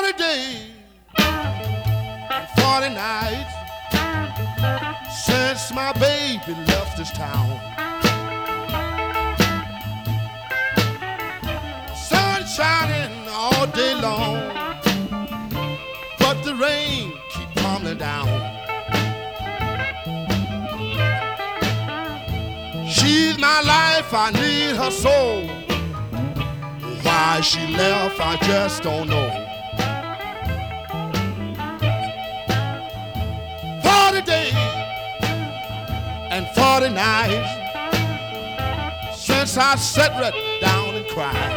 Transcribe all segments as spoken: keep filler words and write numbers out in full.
forty days, forty nights since my baby left this town. Sun shining all day long, but the rain keep tumbling down. She's my life, I need her so. Why she left, I just don't know. Forty days and forty nights since I sat right down and cried.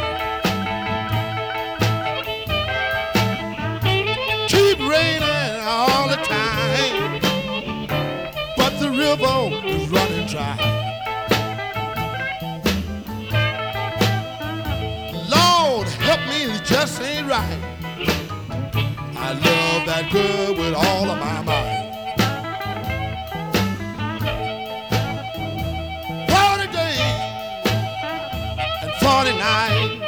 Keep raining all the time, but the river is running dry. Help me, it just ain't right. I love that girl with all of my might. Forty days and forty nights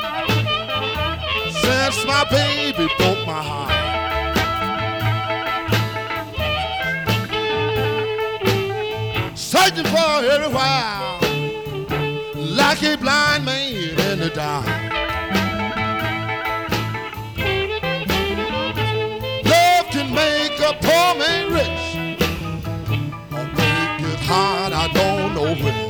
since my baby broke my heart. Searching for her everywhere, like a blind man in the dark. Make a poor man rich or make it hard, I don't know which.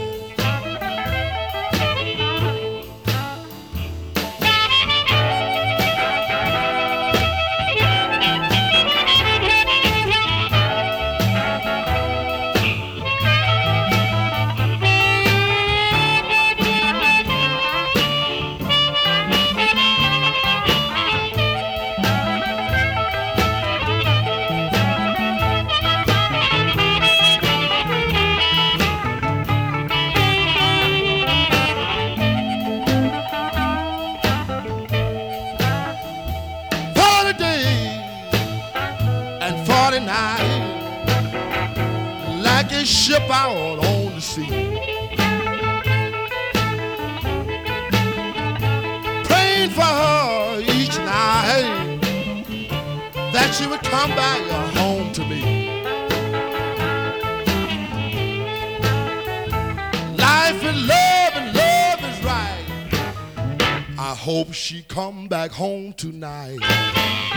Night, like a ship out on the sea, praying for her each night that she would come back home to me. Life and love and love is right. I hope she come back home tonight.